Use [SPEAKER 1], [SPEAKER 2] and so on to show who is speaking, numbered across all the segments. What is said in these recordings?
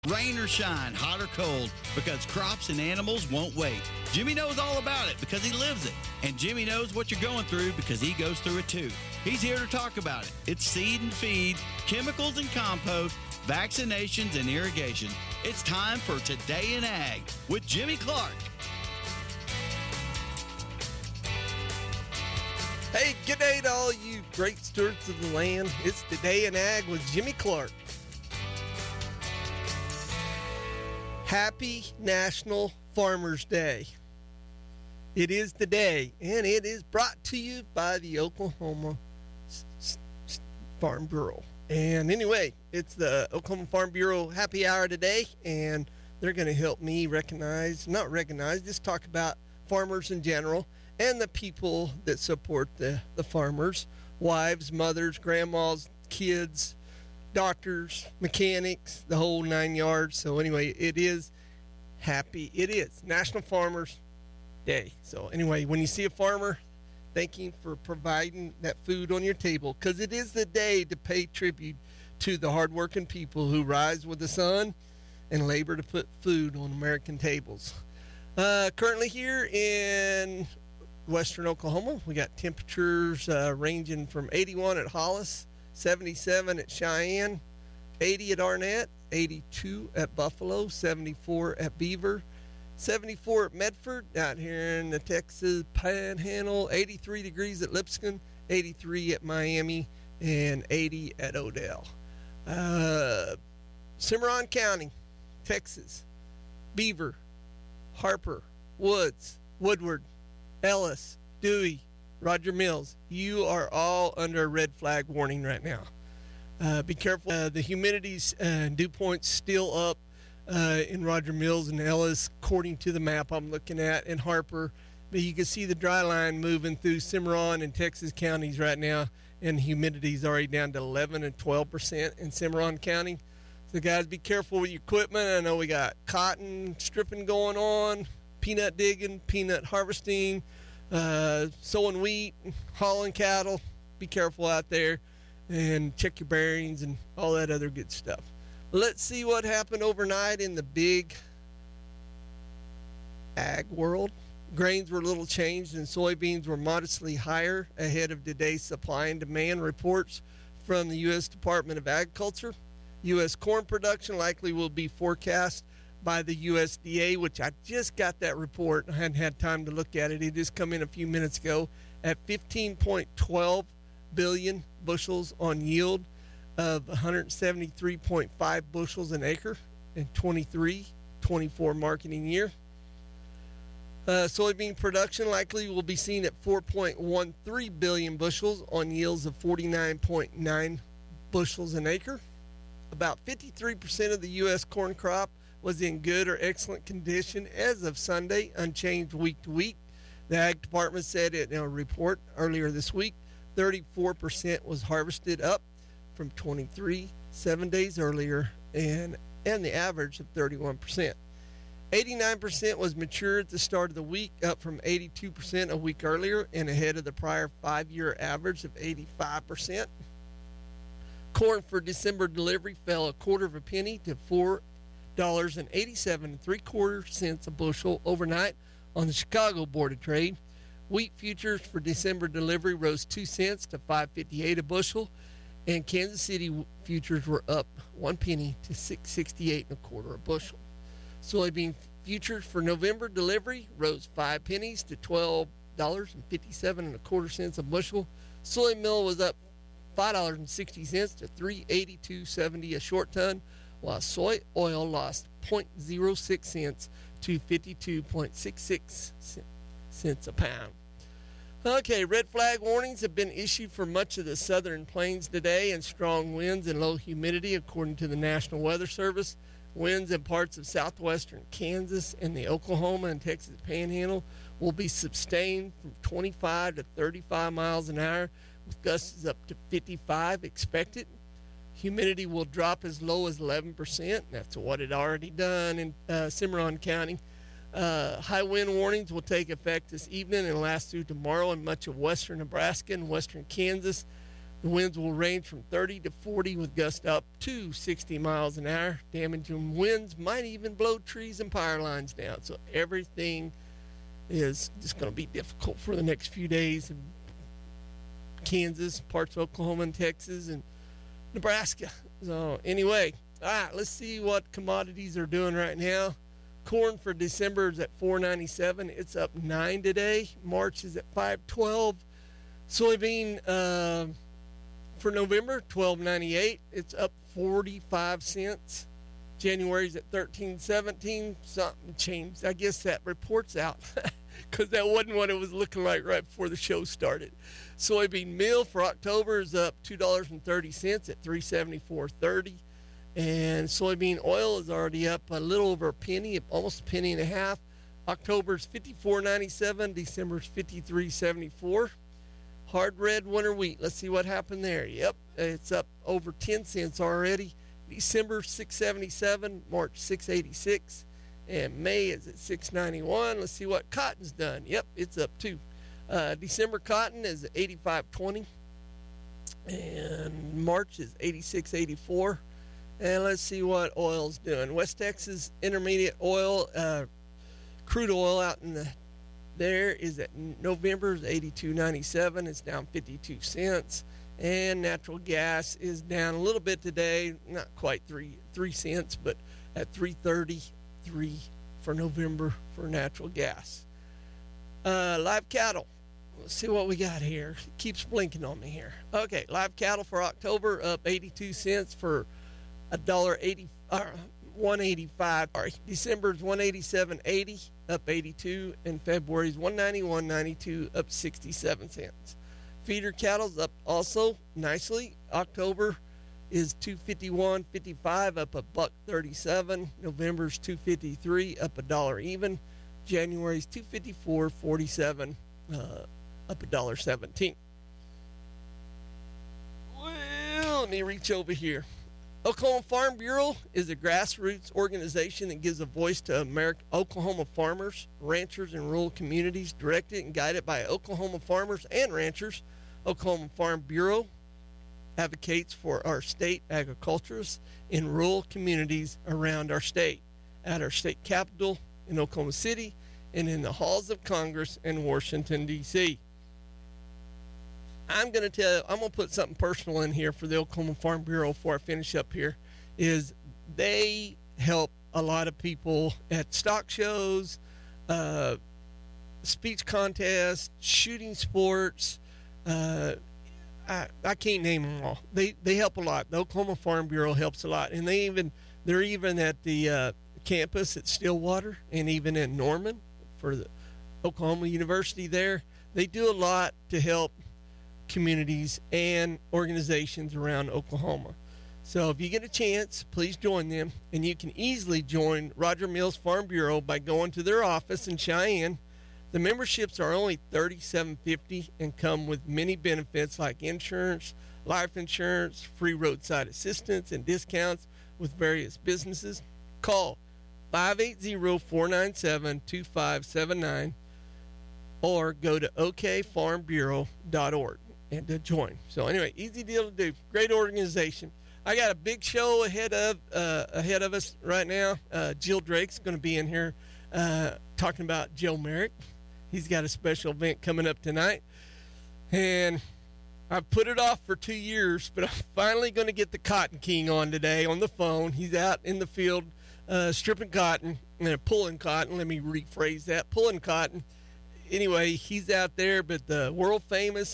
[SPEAKER 1] Rain or shine, hot or cold, because crops and animals won't wait. Jimmy knows all about it because he lives it. And Jimmy knows what you're going through because he goes through it too. He's here to talk about it. It's seed and feed, chemicals and compost, vaccinations and irrigation. It's time for Today in Ag with Jimmy Clark.
[SPEAKER 2] Hey, good day to all you great stewards of the land. It's Today in Ag with Jimmy Clark. Happy National Farmers Day. It is the day, and it is brought to you by the Oklahoma Farm Bureau. And anyway, it's the Oklahoma Farm Bureau happy hour today, and they're going to help me just talk about farmers in general and the people that support the farmers, wives, mothers, grandmas, kids, doctors, mechanics, the whole 9 yards. So anyway, it is National Farmers Day. So anyway, when you see a farmer, thank him for providing that food on your table, because it is the day to pay tribute to the hardworking people who rise with the sun and labor to put food on American tables. Currently here in western Oklahoma, we got temperatures ranging from 81 at Hollis, 77 at Cheyenne, 80 at Arnett, 82 at Buffalo, 74 at Beaver, 74 at Medford, out here in the Texas Panhandle, 83 degrees at Lipscomb, 83 at Miami, and 80 at Odell. Cimarron County, Texas, Beaver, Harper, Woods, Woodward, Ellis, Dewey, Roger Mills, you are all under a red flag warning right now. Be careful. The humidity's dew point's still up in Roger Mills and Ellis, according to the map I'm looking at, in Harper. But you can see the dry line moving through Cimarron and Texas counties right now, and the humidity's already down to 11 and 12% in Cimarron County. So, guys, be careful with your equipment. I know we got cotton stripping going on, peanut digging, peanut harvesting, sowing wheat, hauling cattle. Be careful out there and check your bearings and all that other good stuff. Let's see what happened overnight in the big ag world. Grains were a little changed and soybeans were modestly higher ahead of today's supply and demand reports from the U.S. Department of Agriculture. U.S. corn production likely will be forecast by the USDA, which I just got that report. I hadn't had time to look at it. It just come in a few minutes ago at 15.12 billion bushels on yield of 173.5 bushels an acre in 23-24 marketing year. Soybean production likely will be seen at 4.13 billion bushels on yields of 49.9 bushels an acre. About 53% of the U.S. corn crop was in good or excellent condition as of Sunday, unchanged week to week. The Ag Department said in a report earlier this week, 34% was harvested up from 23 7 days earlier, and the average of 31%. 89% was mature at the start of the week, up from 82% a week earlier and ahead of the prior 5-year average of 85%. Corn for December delivery fell a quarter of a penny to $4.87 3/4 a bushel overnight on the Chicago Board of Trade. Wheat futures for December delivery rose 2 cents to $5.58 a bushel, and Kansas City futures were up 1 penny to $6.68 1/4 a bushel. Soybean futures for November delivery rose 5 pennies to $12.57 1/4 a bushel. Soy meal was up $5.60 to $3.8270 a short ton, while soy oil lost 0.06 cents to 52.66 cents a pound. Okay, red flag warnings have been issued for much of the southern plains today, and strong winds and low humidity, according to the National Weather Service. Winds in parts of southwestern Kansas and the Oklahoma and Texas Panhandle will be sustained from 25 to 35 miles an hour, with gusts up to 55 expected. Humidity will drop as low as 11%. That's what it already done in Cimarron County. High wind warnings will take effect this evening and last through tomorrow in much of western Nebraska and western Kansas. The winds will range from 30 to 40 with gusts up to 60 miles an hour. Damaging winds might even blow trees and power lines down. So everything is just going to be difficult for the next few days in Kansas, parts of Oklahoma and Texas, and Nebraska. So anyway, all right, let's see what commodities are doing right now. Corn for December is at $4.97. It's up 9 today. March is at $5.12. Soybean for November, $12.98. It's up 45 cents. January's at $13.17. Something changed. I guess that report's out because that wasn't what it was looking like right before the show started. Soybean meal for October is up $2.30 at $3.74.30. And soybean oil is already up a little over a penny, almost a penny and a half. October's $54.97. December's $53.74. Hard red winter wheat. Let's see what happened there. Yep, it's up over 10 cents already. December $6.77. March $6.86. And May is at $6.91. Let's see what cotton's done. Yep, it's up too. December cotton is at $85.20. And March is $86.84. And let's see what oil's doing. West Texas Intermediate oil, crude oil out in there is at November's $82.97. It's down 52 cents. And natural gas is down a little bit today, not quite 3 cents, but at $3.33 for November for natural gas. Live cattle. Let's see what we got here. It keeps blinking on me here. Okay, live cattle for October up 82 cents for $1.80, $1.85. Sorry, December's $1.87.80, up 82, and February's $1.91.92, up 67 cents. Feeder cattle's up also nicely. October is $251.55, up $1.37. November's $253, up $1 even. January's $254.47, up $1.17. Well, let me reach over here. Oklahoma Farm Bureau is a grassroots organization that gives a voice to Oklahoma farmers, ranchers, and rural communities, directed and guided by Oklahoma farmers and ranchers. Oklahoma Farm Bureau advocates for our state agriculturists in rural communities around our state, at our state capitol in Oklahoma City, and in the halls of Congress in Washington, D.C. I'm going to put something personal in here for the Oklahoma Farm Bureau before I finish up here, is they help a lot of people at stock shows, speech contests, shooting sports. I can't name them all. They help a lot. The Oklahoma Farm Bureau helps a lot. And they're even at the campus at Stillwater and even in Norman for the Oklahoma University there. They do a lot to help communities and organizations around Oklahoma. So if you get a chance, please join them. And you can easily join Roger Mills Farm Bureau by going to their office in Cheyenne. The memberships are only $37.50 and come with many benefits like insurance, life insurance, free roadside assistance, and discounts with various businesses. Call 580-497-2579 or go to okfarmbureau.org and to join. So anyway, easy deal to do. Great organization. I got a big show ahead of us right now. Jill Drake's going to be in here talking about Joe Merrick. He's got a special event coming up tonight. And I've put it off for 2 years, but I'm finally going to get the Cotton King on today on the phone. He's out in the field stripping cotton and pulling cotton. Let me rephrase that. Pulling cotton. Anyway, he's out there, but the world famous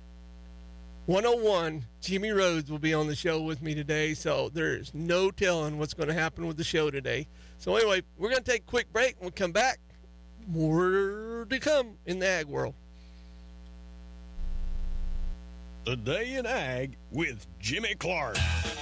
[SPEAKER 2] 101 Jimmy Rhodes will be on the show with me today, so there's no telling what's going to happen with the show today. So anyway, we're going to take a quick break. We'll come back. More to come in the ag world.
[SPEAKER 3] The Day in Ag with Jimmy Clark.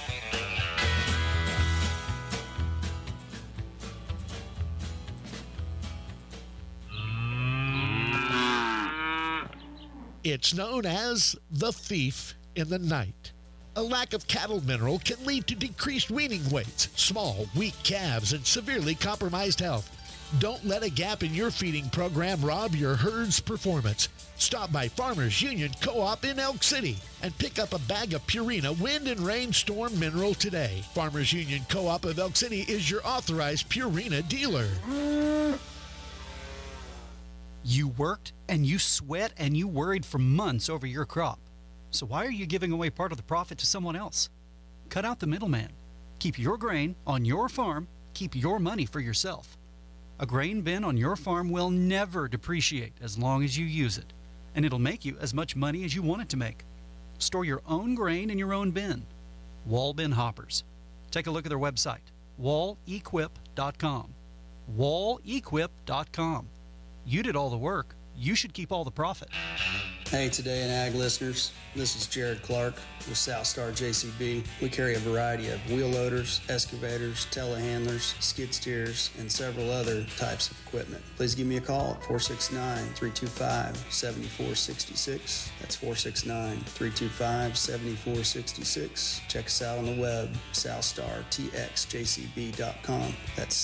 [SPEAKER 4] It's known as the thief in the night. A lack of cattle mineral can lead to decreased weaning weights, small, weak calves, and severely compromised health. Don't let a gap in your feeding program rob your herd's performance. Stop by Farmers Union Co-op in Elk City and pick up a bag of Purina Wind and Rainstorm Mineral today. Farmers Union Co-op of Elk City is your authorized Purina dealer.
[SPEAKER 5] You worked and you sweat and you worried for months over your crop. So why are you giving away part of the profit to someone else? Cut out the middleman. Keep your grain on your farm. Keep your money for yourself. A grain bin on your farm will never depreciate as long as you use it, and it'll make you as much money as you want it to make. Store your own grain in your own bin. Wall Bin Hoppers. Take a look at their website, wallequip.com. Wallequip.com. You did all the work. You should keep all the profit.
[SPEAKER 6] Hey, Today in Ag listeners, this is Jared Clark with Southstar JCB. We carry a variety of wheel loaders, excavators, telehandlers, skid steers, and several other types of equipment. Please give me a call at 469-325-7466. That's 469-325-7466. Check us out on the web, SouthstarTXJCB.com. That's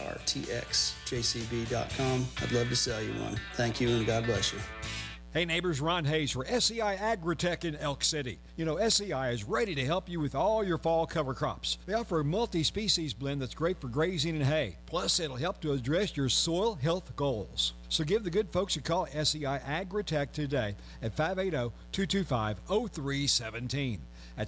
[SPEAKER 6] SouthstarTXJCB.com. I'd love to sell you one. Thank you, and God bless you.
[SPEAKER 7] Hey neighbors, Ron Hayes for SEI Agritech in Elk City. You know, SEI is ready to help you with all your fall cover crops. They offer a multi-species blend that's great for grazing and hay. Plus, it'll help to address your soil health goals. So give the good folks a call at SEI Agritech today at 580-225-0317. That's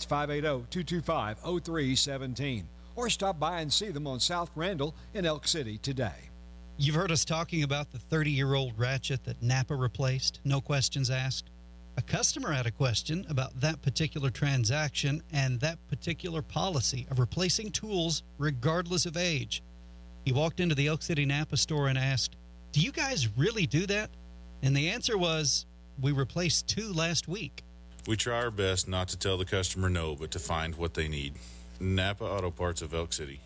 [SPEAKER 7] 580-225-0317. Or stop by and see them on South Randall in Elk City today.
[SPEAKER 5] You've heard us talking about the 30-year-old ratchet that Napa replaced, no questions asked. A customer had a question about that particular transaction and that particular policy of replacing tools regardless of age. He walked into the Elk City Napa store and asked, "Do you guys really do that?" And the answer was, "We replaced 2 last week."
[SPEAKER 8] We try our best not to tell the customer no, but to find what they need. Napa Auto Parts of Elk City,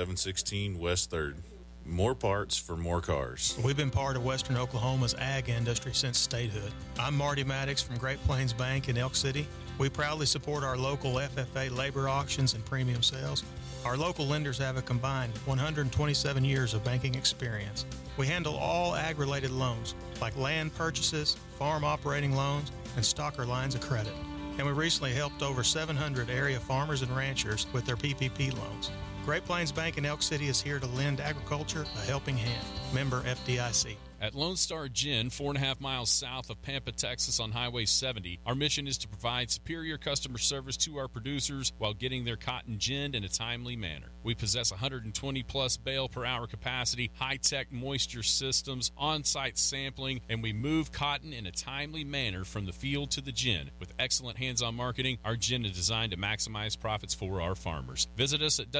[SPEAKER 8] 716 West 3rd. More parts for more cars.
[SPEAKER 9] We've been part of Western Oklahoma's ag industry since statehood. I'm Marty Maddox from Great Plains Bank in Elk City. We proudly support our local FFA labor auctions and premium sales. Our local lenders have a combined 127 years of banking experience. We handle all ag-related loans, like land purchases, farm operating loans, and stocker lines of credit. And we recently helped over 700 area farmers and ranchers with their PPP loans. Great Plains Bank in Elk City is here to lend agriculture a helping hand. Member FDIC.
[SPEAKER 10] At Lone Star Gin, 4.5 miles south of Pampa, Texas on Highway 70, our mission is to provide superior customer service to our producers while getting their cotton ginned in a timely manner. We possess 120-plus bale per hour capacity, high-tech moisture systems, on-site sampling, and we move cotton in a timely manner from the field to the gin. With excellent hands-on marketing, our gin is designed to maximize profits for our farmers. Visit us at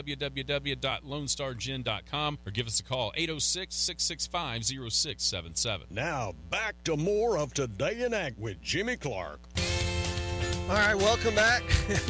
[SPEAKER 10] www.lonestargin.com or give us a call, 806-665-0677.
[SPEAKER 3] Now, back to more of Today in Ag with Jimmy Clark.
[SPEAKER 2] All right, welcome back.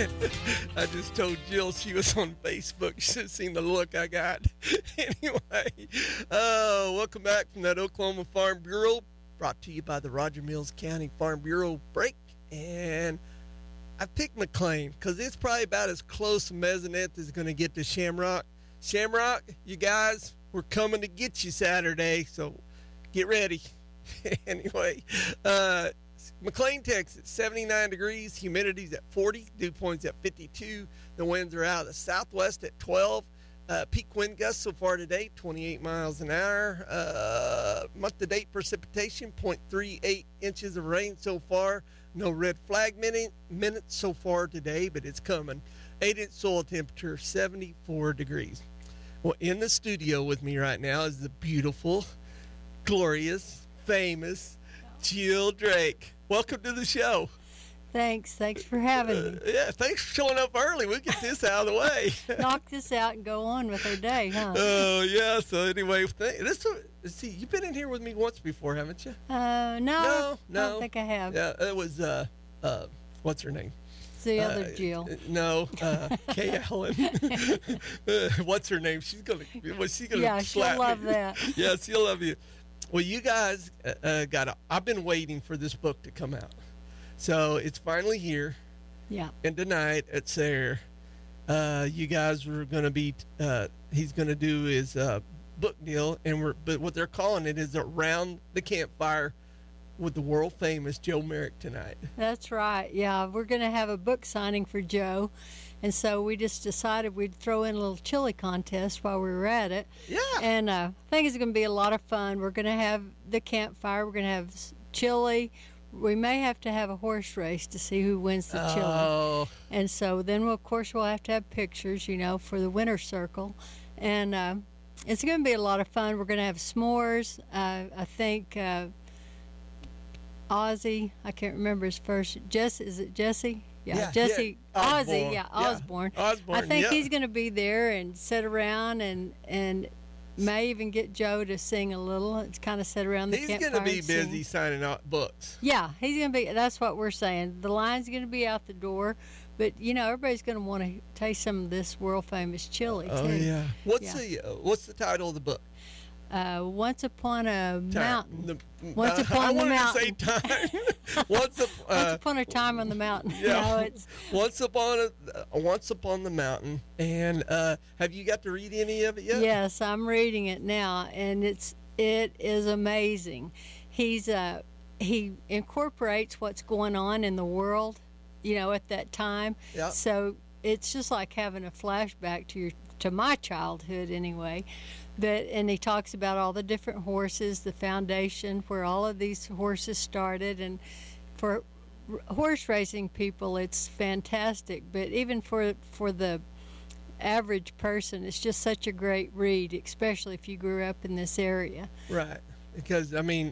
[SPEAKER 2] I just told Jill she was on Facebook. You should have seen the look I got. Anyway, welcome back from that Oklahoma Farm Bureau, brought to you by the Roger Mills County Farm Bureau break. And I picked McLean because it's probably about as close to Mesonet as going to get to Shamrock. Shamrock, you guys, we're coming to get you Saturday, so get ready. Anyway, McLean, Texas, 79 degrees, humidity's at 40, dew point's at 52. The winds are out of the southwest at 12. Peak wind gusts so far today, 28 miles an hour. Month-to-date precipitation, 0.38 inches of rain so far. No red flag minutes so far today, but it's coming. 8-inch soil temperature, 74 degrees. Well, in the studio with me right now is the beautiful, glorious, famous Jill Drake. Welcome to the show.
[SPEAKER 11] Thanks for having me.
[SPEAKER 2] Yeah, thanks for showing up early. We'll get this out of the way.
[SPEAKER 11] Knock this out and go on with our day, huh?
[SPEAKER 2] Oh, yeah. So anyway, let's see, you've been in here with me once before, haven't you?
[SPEAKER 11] No. I don't think I have.
[SPEAKER 2] Yeah, it was, what's her name?
[SPEAKER 11] It's the other Jill.
[SPEAKER 2] No, Kay Allen. What's her name? She's gonna
[SPEAKER 11] yeah,
[SPEAKER 2] slap
[SPEAKER 11] she'll love
[SPEAKER 2] me.
[SPEAKER 11] that.
[SPEAKER 2] Yeah, she'll love you. Well, you guys I've been waiting for this book to come out. So it's finally here.
[SPEAKER 11] Yeah.
[SPEAKER 2] And tonight at Sayre, you guys were going to be, he's going to do his book deal, but what they're calling it is Around the Campfire with the world famous Joe Merrick tonight.
[SPEAKER 11] That's right. Yeah, we're going to have a book signing for Joe. And so we just decided we'd throw in a little chili contest while we were at it.
[SPEAKER 2] Yeah.
[SPEAKER 11] And I think it's going to be a lot of fun. We're going to have the campfire. We're going to have chili. We may have to have a horse race to see who wins the chili.
[SPEAKER 2] Oh.
[SPEAKER 11] And so then, of course, we'll have to have pictures, for the winner's circle. And it's going to be a lot of fun. We're going to have s'mores. I think Ozzy, I can't remember his first. Is it Jesse? Yeah, Jesse Osborne. Osborne.
[SPEAKER 2] Osborne.
[SPEAKER 11] I think he's going to be there and sit around and may even get Joe to sing a little. It's kind of sit around the campfire.
[SPEAKER 2] He's going to be busy signing out books.
[SPEAKER 11] Yeah, he's going to be. That's what we're saying. The line's going to be out the door, but everybody's going to want to taste some of this world famous chili too.
[SPEAKER 2] Oh yeah. What's the title of the book?
[SPEAKER 11] Once Upon a Mountain.
[SPEAKER 2] Once Upon the Mountain. I wanted to say time.
[SPEAKER 11] Once Upon a Time on the Mountain.
[SPEAKER 2] Yeah.
[SPEAKER 11] No, it's
[SPEAKER 2] Once Upon the Mountain. And have you got to read any of it yet?
[SPEAKER 11] Yes, I'm reading it now, and it is amazing. He incorporates what's going on in the world, at that time.
[SPEAKER 2] Yeah.
[SPEAKER 11] So it's just like having a flashback to my childhood anyway. And he talks about all the different horses, the foundation where all of these horses started. And for horse racing people, it's fantastic. But even for the average person, it's just such a great read, especially if you grew up in this area.
[SPEAKER 2] Right. Because,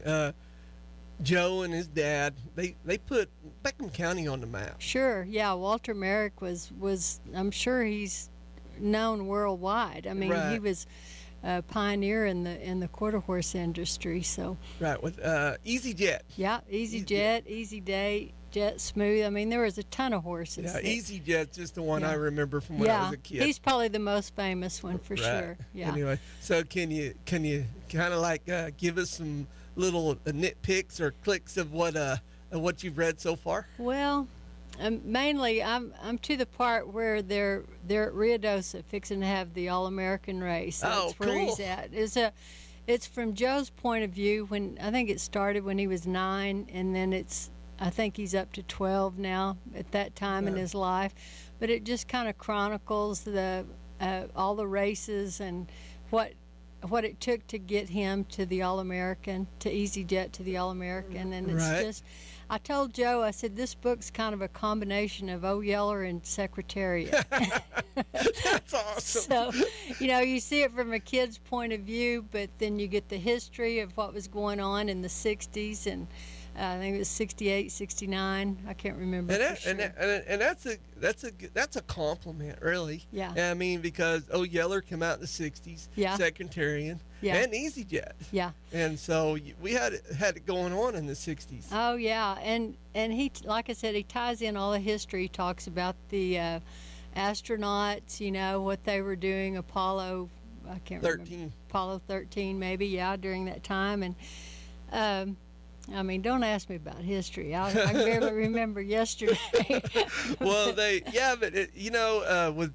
[SPEAKER 2] Joe and his dad, they put Beckham County on the map.
[SPEAKER 11] Sure. Yeah, Walter Merrick was I'm sure he's known worldwide.
[SPEAKER 2] Right.
[SPEAKER 11] He was a pioneer in the quarter horse industry. So
[SPEAKER 2] right, with Easy Jet.
[SPEAKER 11] Yeah, Easy Jet, Easy Day, Jet Smooth. There was a ton of horses.
[SPEAKER 2] Yeah, Easy Jet's just the one I remember from when I was a kid.
[SPEAKER 11] He's probably the most famous one for
[SPEAKER 2] right.
[SPEAKER 11] sure. Yeah.
[SPEAKER 2] Anyway, so can you kind of give us some little nitpicks or clicks of what you've read so far?
[SPEAKER 11] Well, mainly I'm to the part where they're at Ruidoso fixing to have the All-American race. That's where he's at. It's from Joe's point of view. When I think it started when he was 9, and then I think he's up to 12 now at that time in his life. But it just kind of chronicles all the races and what it took to get him to the All-American, to Easy Jet to the All-American. And it's just, I told Joe, I said, this book's kind of a combination of O. Yeller and Secretariat.
[SPEAKER 2] That's awesome.
[SPEAKER 11] So, you see it from a kid's point of view, but then you get the history of what was going on in the 60s, and I think it was 68, 69. I can't remember.
[SPEAKER 2] And that's a compliment, really.
[SPEAKER 11] Yeah.
[SPEAKER 2] Because O. Yeller came out in the 60s.
[SPEAKER 11] Yeah.
[SPEAKER 2] Secretarian.
[SPEAKER 11] Yeah.
[SPEAKER 2] And Easy Jet.
[SPEAKER 11] Yeah.
[SPEAKER 2] And so we had it going on in the 60s.
[SPEAKER 11] Oh yeah, and he, like I said, he ties in all the history. He talks about the astronauts, what they were doing, Apollo. I can't
[SPEAKER 2] 13.
[SPEAKER 11] remember. Apollo 13, maybe. Yeah, during that time, and. Don't ask me about history. I barely remember yesterday.
[SPEAKER 2] Well, with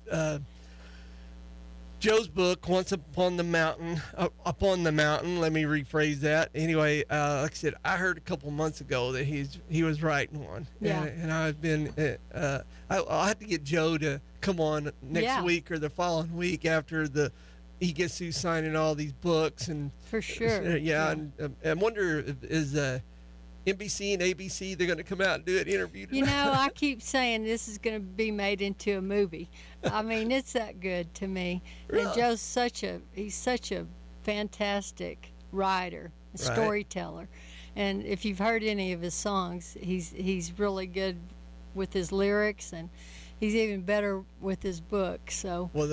[SPEAKER 2] Joe's book, Once Upon the Mountain, let me rephrase that. Anyway, like I said, I heard a couple months ago that he was writing one.
[SPEAKER 11] Yeah.
[SPEAKER 2] And I've been, I'll have to get Joe to come on next week or the following week after he gets through signing all these books. And
[SPEAKER 11] for sure.
[SPEAKER 2] Yeah. And I wonder, is NBC and ABC, they're going to come out and do an interview tonight?
[SPEAKER 11] I keep saying this is going to be made into a movie. It's that good to me.
[SPEAKER 2] Really?
[SPEAKER 11] And Joe's such a fantastic writer, storyteller. And if you've heard any of his songs, he's really good with his lyrics, and he's even better with his book. So
[SPEAKER 2] well,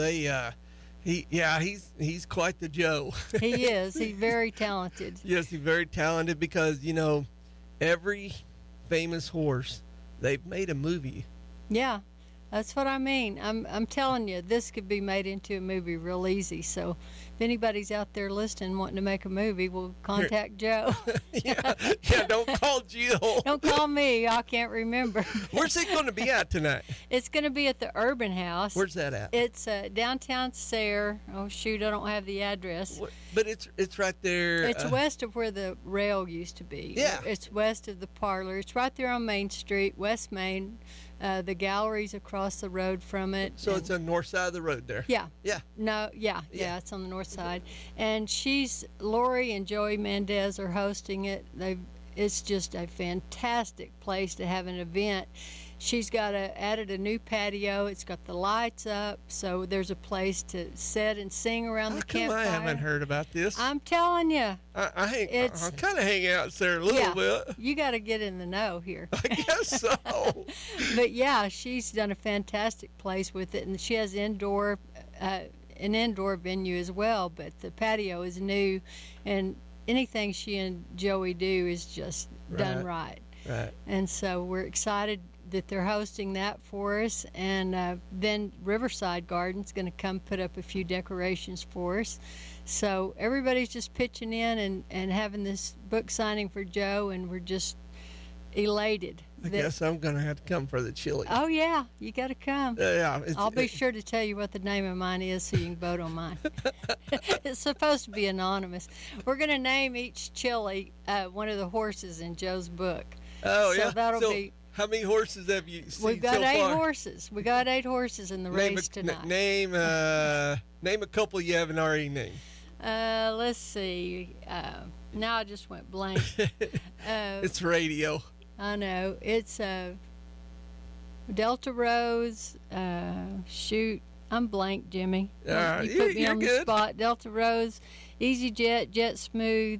[SPEAKER 2] he's quite the Joe.
[SPEAKER 11] He is. He's very talented.
[SPEAKER 2] Yes, he's very talented because every famous horse, they've made a movie.
[SPEAKER 11] Yeah, that's what I mean. I'm telling you, this could be made into a movie real easy. So if anybody's out there listening wanting to make a movie, we'll contact Joe.
[SPEAKER 2] yeah, don't call Jill.
[SPEAKER 11] Don't call me. I can't remember.
[SPEAKER 2] Where's it going to be at tonight?
[SPEAKER 11] It's going to be at the Urban House.
[SPEAKER 2] Where's that at?
[SPEAKER 11] It's downtown Sayre. Oh, shoot, I don't have the address.
[SPEAKER 2] But it's right there.
[SPEAKER 11] It's west of where the rail used to be.
[SPEAKER 2] Yeah.
[SPEAKER 11] It's west of the parlor. It's right there on Main Street, West Main. The gallery's across the road from it.
[SPEAKER 2] So it's on the north side of the road there.
[SPEAKER 11] Yeah.
[SPEAKER 2] Yeah.
[SPEAKER 11] No, yeah, it's on the north side. And Lori and Joey Mendez are hosting it. It's just a fantastic place to have an event. She's added a new patio. It's got the lights up, so there's a place to sit and sing around the campfire.
[SPEAKER 2] I haven't heard about this.
[SPEAKER 11] I'm telling you.
[SPEAKER 2] I kind of hang out there a little bit.
[SPEAKER 11] You got to get in the know here.
[SPEAKER 2] I guess so.
[SPEAKER 11] But yeah, she's done a fantastic place with it, and she has an indoor venue as well. But the patio is new, and anything she and Joey do is just done right.
[SPEAKER 2] Right.
[SPEAKER 11] And so we're excited that they're hosting that for us, and then Riverside Garden's going to come put up a few decorations for us. So everybody's just pitching in and having this book signing for Joe, and we're just elated.
[SPEAKER 2] I guess I'm going to have to come for the chili.
[SPEAKER 11] Oh, yeah, you got to come.
[SPEAKER 2] Yeah,
[SPEAKER 11] I'll be sure to tell you what the name of mine is so you can vote on mine. It's supposed to be anonymous. We're going to name each chili one of the horses in Joe's book.
[SPEAKER 2] Oh,
[SPEAKER 11] so
[SPEAKER 2] yeah.
[SPEAKER 11] That'll be...
[SPEAKER 2] How many horses have you seen
[SPEAKER 11] We've got
[SPEAKER 2] so
[SPEAKER 11] 8
[SPEAKER 2] far?
[SPEAKER 11] horses. We got 8 horses in the race tonight.
[SPEAKER 2] Name a couple you haven't already named.
[SPEAKER 11] Let's see. Now I just went blank.
[SPEAKER 2] It's radio.
[SPEAKER 11] I know. It's Delta Rose. Shoot, I'm blank, Jimmy. You put me on the spot. Delta Rose, Easy Jet, Jet Smooth,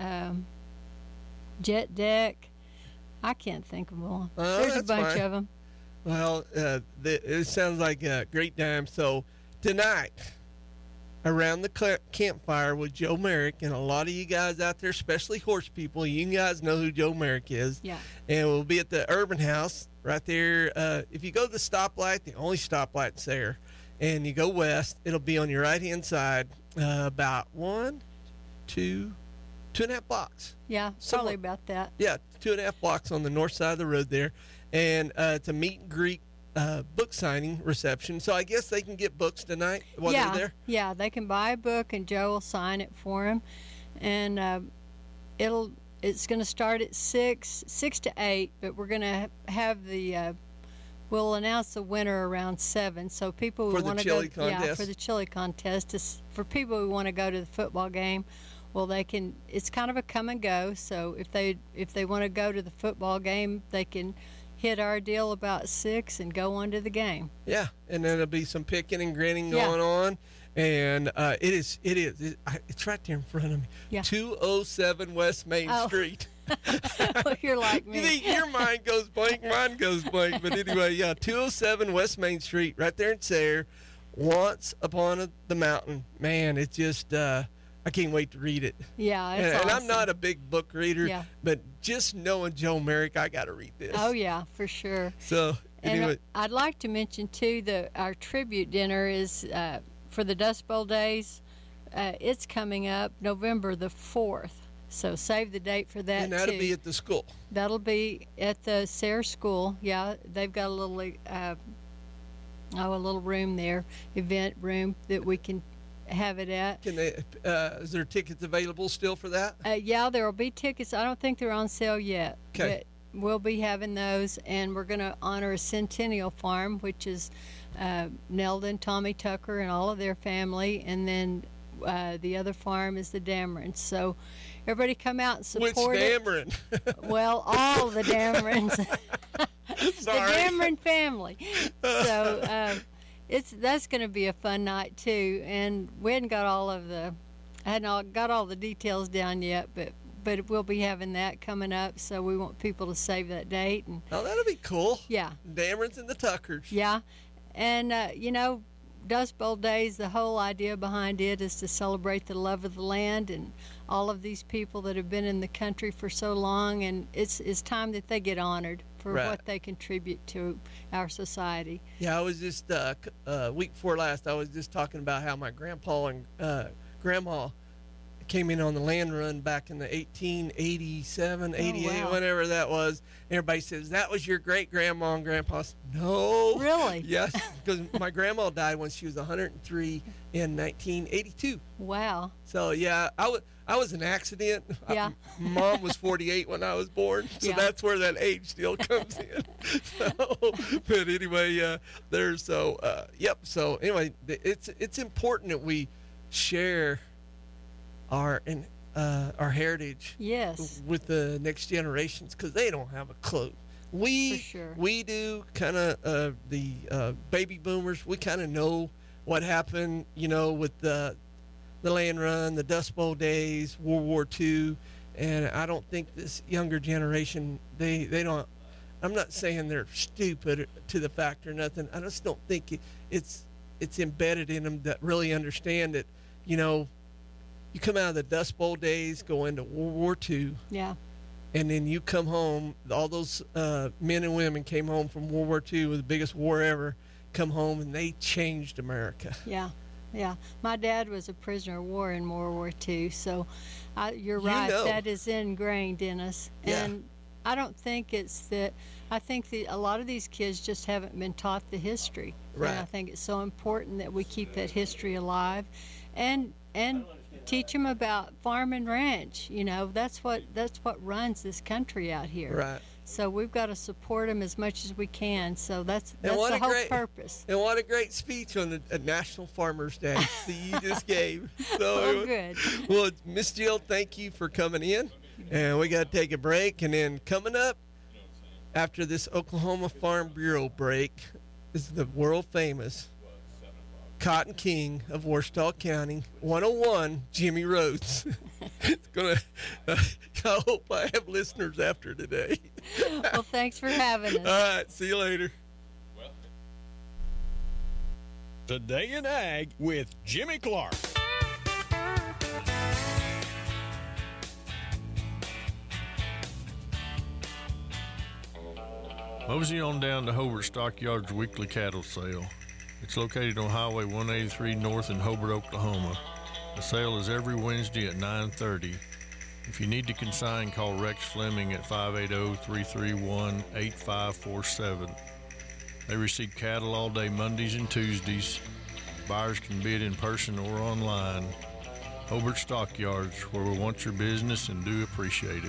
[SPEAKER 11] Jet Deck. I can't think of one. There's a bunch of them.
[SPEAKER 2] Well, it sounds like a great time. So tonight, around the campfire with Joe Merrick, and a lot of you guys out there, especially horse people, you guys know who Joe Merrick is.
[SPEAKER 11] Yeah.
[SPEAKER 2] And we'll be at the Urban House right there. If you go to the stoplight, the only stoplight's there, and you go west, it'll be on your right-hand side, about 1, 2, 2.5 blocks.
[SPEAKER 11] Yeah, probably about that.
[SPEAKER 2] Yeah, 2.5 blocks on the north side of the road there. And it's a meet and greet book signing reception. So I guess they can get books tonight while they're there?
[SPEAKER 11] Yeah, they can buy a book and Joe will sign it for them. And it's going to start at 6 to 8, but we're going to have we'll announce the winner around 7. So people who want to go for the chili contest, for people who want to go to the football game, well, they can. It's kind of a come and go. So if they want to go to the football game, they can hit our deal about 6 and go on to the game.
[SPEAKER 2] Yeah, and then there'll be some picking and grinning going on, and it's right there in front of me.
[SPEAKER 11] Yeah.
[SPEAKER 2] 207 West Main Street.
[SPEAKER 11] Well, you're like me.
[SPEAKER 2] Your mind goes blank, mine goes blank. But anyway, 207 West Main Street, right there in Sayre. Once Upon the Mountain. Man, it's just. I can't wait to read it.
[SPEAKER 11] Yeah, it's awesome.
[SPEAKER 2] And I'm not a big book reader, but just knowing Joe Merrick, I got to read this.
[SPEAKER 11] Oh, yeah, for sure.
[SPEAKER 2] So, anyway.
[SPEAKER 11] And I'd like to mention, too, that our tribute dinner is for the Dust Bowl days. It's coming up November the 4th. So save the date for that,
[SPEAKER 2] and that'll be at the school.
[SPEAKER 11] That'll be at the Sayre School. Yeah, they've got a little room there, event room that we can have it at.
[SPEAKER 2] Can they? Is there tickets available still for that?
[SPEAKER 11] Yeah, there will be tickets. I don't think they're on sale yet.
[SPEAKER 2] Okay.
[SPEAKER 11] But we'll be having those, and we're going to honor a Centennial Farm, which is Nelda, Tommy Tucker, and all of their family, and then the other farm is the Damerons. So everybody come out and support
[SPEAKER 2] Which Dameron?
[SPEAKER 11] Well, all the Damerons.
[SPEAKER 2] Sorry.
[SPEAKER 11] The Dameron family. So that's going to be a fun night too, and we hadn't got all the details down yet, but we'll be having that coming up, so we want people to save that date. And
[SPEAKER 2] that'll be cool.
[SPEAKER 11] Yeah,
[SPEAKER 2] Damerons and the Tuckers.
[SPEAKER 11] Yeah, and Dust Bowl days, the whole idea behind it is to celebrate the love of the land and all of these people that have been in the country for so long, and it's time that they get honored for what they contribute to our society. Yeah,
[SPEAKER 2] I was just week before last, I was just talking about how my grandpa and grandma came in on the land run back in the 1887, 88,
[SPEAKER 11] wow.
[SPEAKER 2] whatever that was. Everybody says, that was your great-grandma and grandpa. No.
[SPEAKER 11] Really?
[SPEAKER 2] Yes, because my grandma died when she was 103 in 1982.
[SPEAKER 11] Wow.
[SPEAKER 2] So, yeah, I was an accident.
[SPEAKER 11] Yeah.
[SPEAKER 2] Mom was 48 when I was born, so
[SPEAKER 11] Yeah.
[SPEAKER 2] that's where that age still comes in. But anyway, yep. So anyway, it's important that we share our heritage
[SPEAKER 11] Yes.
[SPEAKER 2] with the next generations, because they don't have a clue.
[SPEAKER 11] For sure.
[SPEAKER 2] We do kind of the baby boomers. We kind of know what happened, with the land run, the Dust Bowl days, World War II, and I don't think this younger generation they don't. I'm not saying they're stupid to the fact or nothing. I just don't think it's embedded in them that really understand that, you come out of the Dust Bowl days, go into World War II,
[SPEAKER 11] Yeah.
[SPEAKER 2] and then you come home. All those men and women came home from World War II, with the biggest war ever, come home, and they changed America.
[SPEAKER 11] Yeah. Yeah. My dad was a prisoner of war in World War II, so you're right. That is ingrained in us.
[SPEAKER 2] Yeah.
[SPEAKER 11] And I don't think it's that. I think a lot of these kids just haven't been taught the history.
[SPEAKER 2] Right.
[SPEAKER 11] And I think it's so important that we keep that history alive, and teach them about farm and ranch. That's what runs this country out here.
[SPEAKER 2] Right.
[SPEAKER 11] So we've got to support them as much as we can. So that's the whole purpose.
[SPEAKER 2] And what a great speech on the National Farmers Day that you just gave. So,
[SPEAKER 11] Oh, good.
[SPEAKER 2] Well, Miss Jill, thank you for coming in. And we got to take a break. And then coming up after this Oklahoma Farm Bureau break is the world famous Cotton King of Ouachita County, 101, Jimmy Rhodes. It's gonna. I hope I have listeners after today.
[SPEAKER 11] Well, thanks for having us.
[SPEAKER 2] All right, see you later.
[SPEAKER 3] Today in Ag with Jimmy Clark.
[SPEAKER 12] Mosey on down to Hobart Stockyards weekly cattle sale. It's located on Highway 183 North in Hobart, Oklahoma. The sale is every Wednesday at 9:30. If you need to consign, call Rex Fleming at 580-331-8547. They receive cattle all day Mondays and Tuesdays. Buyers can bid in person or online. Hobart Stockyards, where we want your business and do appreciate it.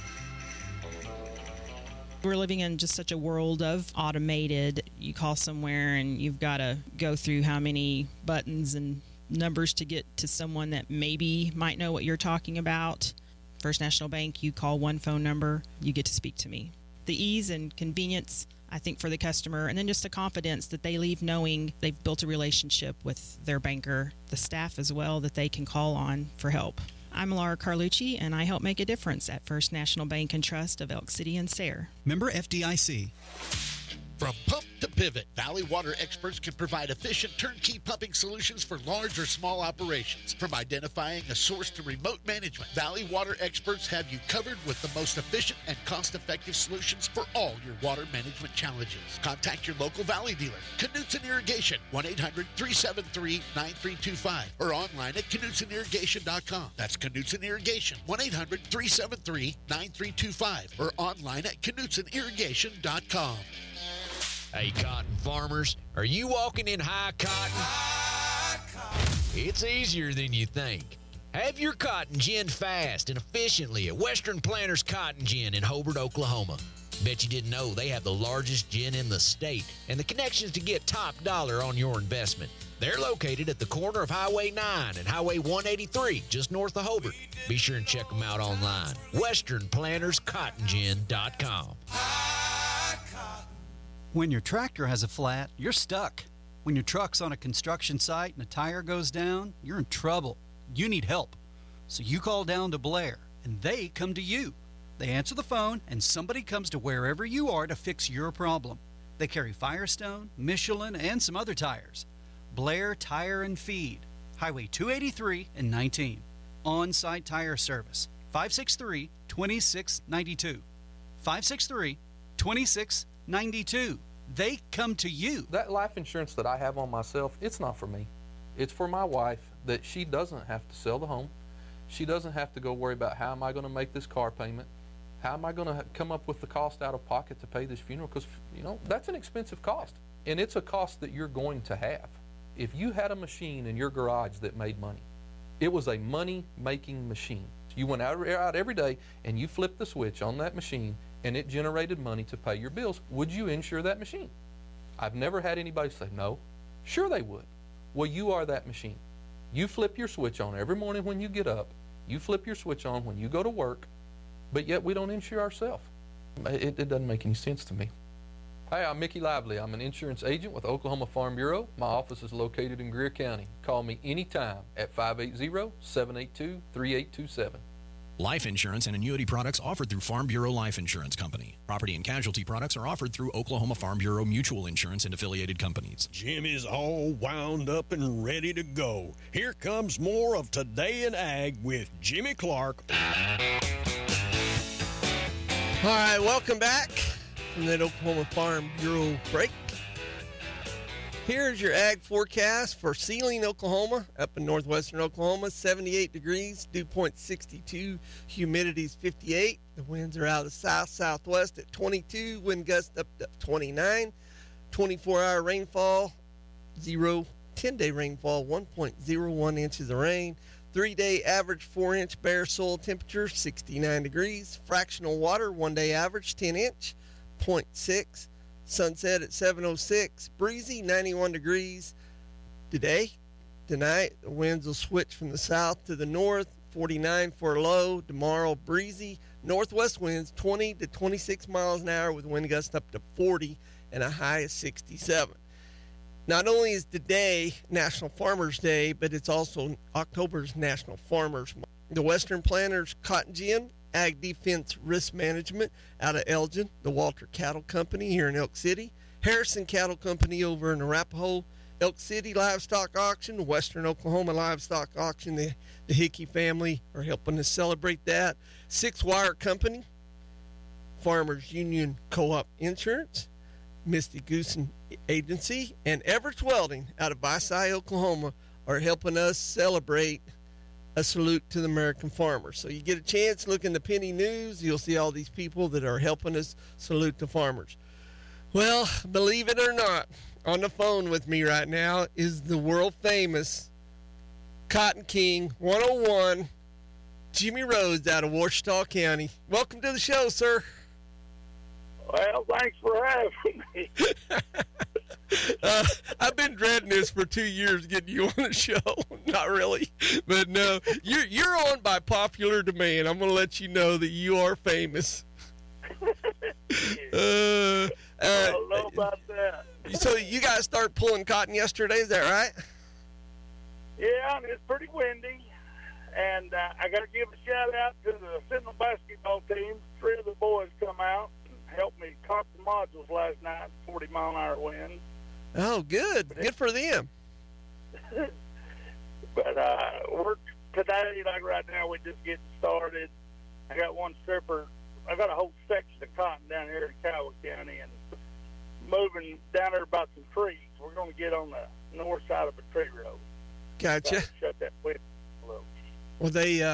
[SPEAKER 13] We're living in just such a world of automated. You call somewhere and you've got to go through how many buttons and numbers to get to someone that maybe might know what you're talking about. First National Bank, you call one phone number, you get to speak to me. The ease and convenience, I think, for the customer, and then just the confidence that they leave knowing they've built a relationship with their banker, the staff as well, that they can call on for help. I'm Laura Carlucci, and I help make a difference at First National Bank and Trust of Elk City and Sayre.
[SPEAKER 4] Member FDIC. From pump to pivot, Valley Water experts can provide efficient turnkey pumping solutions for large or small operations. From identifying a source to remote management, Valley Water experts have you covered with the most efficient and cost-effective solutions for all your water management challenges. Contact your local Valley dealer, Knutson Irrigation, 1-800-373-9325, or online at KnutSonIrrigation.com. That's Knutson Irrigation, 1-800-373-9325, or online at KnutSonIrrigation.com.
[SPEAKER 14] Hey, cotton farmers, are you walking in high cotton? It's easier than you think. Have your cotton ginned fast and efficiently at Western Planters Cotton Gin in Hobart, Oklahoma. Bet you didn't know they have the largest gin in the state and the connections to get top dollar on your investment. They're located at the corner of Highway 9 and Highway 183, just north of Hobart. Be sure and check them out online. WesternPlantersCottonGin.com.
[SPEAKER 5] When your tractor has a flat, you're stuck. When your truck's on a construction site and a tire goes down, you're in trouble. You need help. So you call down to Blair, and they come to you. They answer the phone, and somebody comes to wherever you are to fix your problem. They carry Firestone, Michelin, and some other tires. Blair Tire and Feed, Highway 283 and 19. On-site tire service, 563-2692. 563-2692. They come to you.
[SPEAKER 15] That life insurance that I have on myself, it's not for me. It's for my wife that she doesn't have to sell the home. She doesn't have to go worry about how am I going to make this car payment? How am I going to come up with the cost out of pocket to pay this funeral? Because, that's an expensive cost. And it's a cost that you're going to have. If you had a machine in your garage that made money, it was a money-making machine. You went out every day and you flipped the switch on that machine and it generated money to pay your bills. Would you insure that machine? I've never had anybody say no. Sure they would. Well, you are that machine. You flip your switch on every morning when you get up. You flip your switch on when you go to work, but yet we don't insure ourselves. It doesn't make any sense to me. Hi, I'm Mickey Lively. I'm an insurance agent with Oklahoma Farm Bureau. My office is located in Greer County. Call me anytime at 580-782-3827.
[SPEAKER 16] Life insurance and annuity products offered through Farm Bureau Life Insurance Company. Property and casualty products are offered through Oklahoma Farm Bureau Mutual Insurance and affiliated companies.
[SPEAKER 3] Jim is all wound up and ready to go. Here comes more of Today in Ag with Jimmy Clark.
[SPEAKER 2] All right, welcome back from that Oklahoma Farm Bureau break. Here's your ag forecast for Sealing, Oklahoma, up in northwestern Oklahoma. 78 degrees, dew point 62, humidity's 58. The winds are out of the south-southwest at 22, wind gust up to 29. 24-hour rainfall, 0. 10-day rainfall, 1.01 inches of rain. 3-day average 4-inch bare soil temperature, 69 degrees. Fractional water, 1-day average, 10-inch, 0.6. Sunset at 7:06. Breezy, 91 degrees. Tonight, the winds will switch from the south to the north, 49 for a low. Tomorrow, breezy. Northwest winds, 20 to 26 miles an hour with wind gusts up to 40 and a high of 67. Not only is today National Farmers Day, but it's also October's National Farmers Month. The Western Planters Cotton Gin Ag Defense Risk Management out of Elgin, the Walter Cattle Company here in Elk City, Harrison Cattle Company over in Arapahoe, Elk City Livestock Auction, Western Oklahoma Livestock Auction, the Hickey family are helping us celebrate that, Six Wire Company, Farmers Union Co-op Insurance, Misty Goosen Agency, and Everett's Welding out of Visay, Oklahoma are helping us celebrate a salute to the American farmer. So you get a chance, look in the Penny News, you'll see all these people that are helping us salute the farmers. Well, believe it or not, on the phone with me right now is the world famous Cotton King 101, Jimmy Rhodes out of Ouachita County. Welcome to the show, sir.
[SPEAKER 17] Well, thanks for having me.
[SPEAKER 2] I've been dreading this for 2 years, getting you on the show. Not really, but no, you're on by popular demand. I'm going to let you know that you are famous.
[SPEAKER 17] I don't know about that.
[SPEAKER 2] So you guys start pulling cotton yesterday, is that right?
[SPEAKER 17] Yeah, and it's pretty windy. And I got to give a shout out to the Sentinel basketball team. 3 of the boys come out and helped me carp the modules last night, 40-mile-an-hour winds.
[SPEAKER 2] Oh, good. Good for them.
[SPEAKER 17] But we're today, like right now, we're just getting started. I got one stripper. I got a whole section of cotton down here in Kiowa County and moving down there about some trees. We're going to get on the north side of a tree road.
[SPEAKER 2] Gotcha.
[SPEAKER 17] Shut that wind a little.
[SPEAKER 2] Well,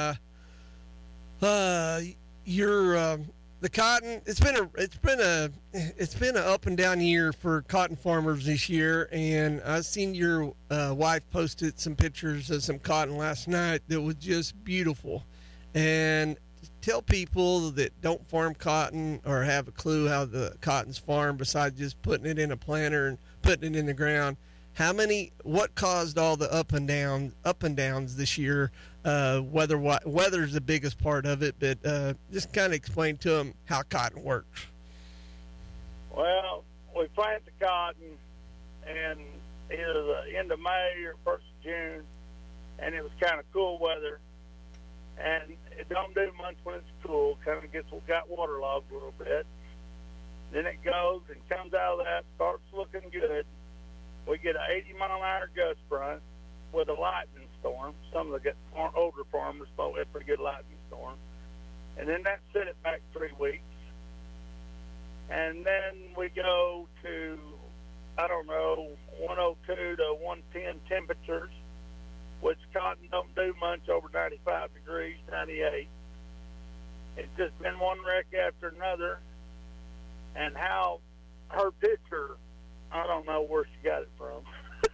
[SPEAKER 2] the cotton, it's been a up and down year for cotton farmers this year, and I seen your wife posted some pictures of some cotton last night that was just beautiful. And tell people that don't farm cotton or have a clue how the cotton's farmed besides just putting it in a planter and putting it in the ground. What caused all the up and downs this year? Weather's the biggest part of it, but just kind of explain to them how cotton works.
[SPEAKER 17] Well, we plant the cotton, and either the end of May or 1st of June, and it was kind of cool weather, and it don't do much when it's cool. Kind of got waterlogged a little bit. Then it goes and comes out of that, starts looking good. We get an 80-mile-an-hour gust front with a lightning storm. Some of the older farmers thought we had a pretty good lightning storm. And then that set it back 3 weeks. And then we go to, 102 to 110 temperatures. which cotton don't do much over 95 degrees, 98. It's just been one wreck after another. And how her picture, I don't know where she got it from.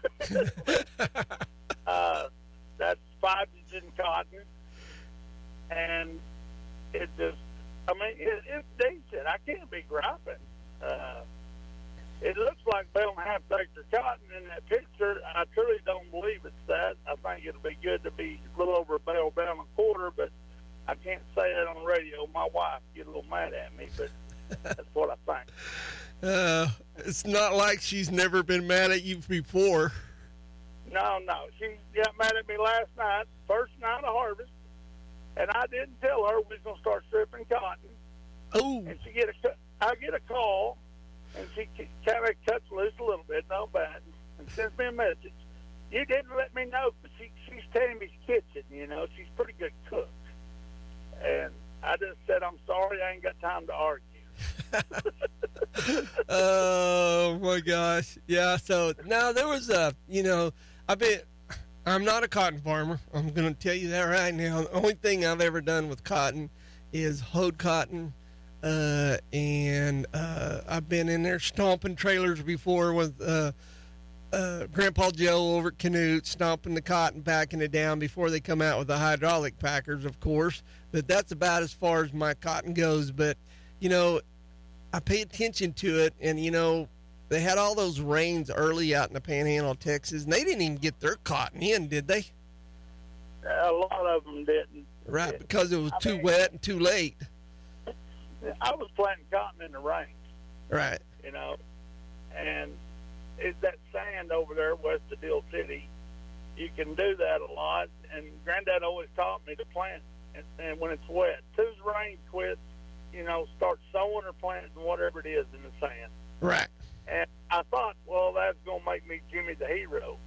[SPEAKER 17] That's 5-gin cotton. And it just, I mean, it's decent. I can't be griping. It looks like bale and a half acre cotton in that picture. I truly don't believe it's that. I think it'll be good to be a little over a bale and a quarter, but I can't say that on the radio. My wife get a little mad at me, but that's what I think.
[SPEAKER 2] It's not like she's never been mad at you before.
[SPEAKER 17] No. She got mad at me last night, first night of harvest, and I didn't tell her we was going to start stripping cotton.
[SPEAKER 2] Oh.
[SPEAKER 17] And I get a call, and she kind of cuts loose a little bit, no bad, and sends me a message. You didn't let me know, but she's Tammy's kitchen, you know. She's a pretty good cook. And I just said, I'm sorry, I ain't got time to argue.
[SPEAKER 2] Oh, my gosh. Yeah, so now there was I'm not a cotton farmer. I'm going to tell you that right now. The only thing I've ever done with cotton is hoed cotton. And I've been in there stomping trailers before with Grandpa Joe over at Canute, stomping the cotton, packing it down before they come out with the hydraulic packers, of course. But that's about as far as my cotton goes. But, you know, I pay attention to it, and, you know, they had all those rains early out in the Panhandle of Texas, and they didn't even get their cotton in, did they?
[SPEAKER 17] A lot of them didn't.
[SPEAKER 2] Right, because it was too wet and too late.
[SPEAKER 17] I was planting cotton in the rain.
[SPEAKER 2] Right.
[SPEAKER 17] You know, and it's that sand over there west of Deal City. You can do that a lot, and Granddad always taught me to plant, and when it's wet. As soon as rain quits, you know, start sowing or planting whatever it is in the sand.
[SPEAKER 2] Right.
[SPEAKER 17] And I thought, well, that's going to make me Jimmy the hero.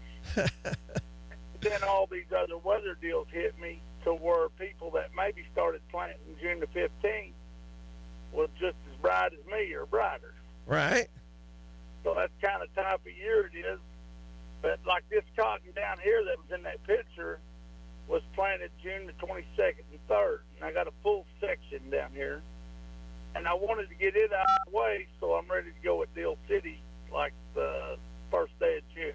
[SPEAKER 17] Then all these other weather deals hit me to where people that maybe started planting June the 15th was just as bright as me or brighter.
[SPEAKER 2] Right.
[SPEAKER 17] So that's kind of type of year it is. But like this cotton down here that was in that picture was planted June the 22nd and 3rd. And I got a full section down here. And I wanted to get it out of the way, so I'm ready to go at Deal City like the first day of June.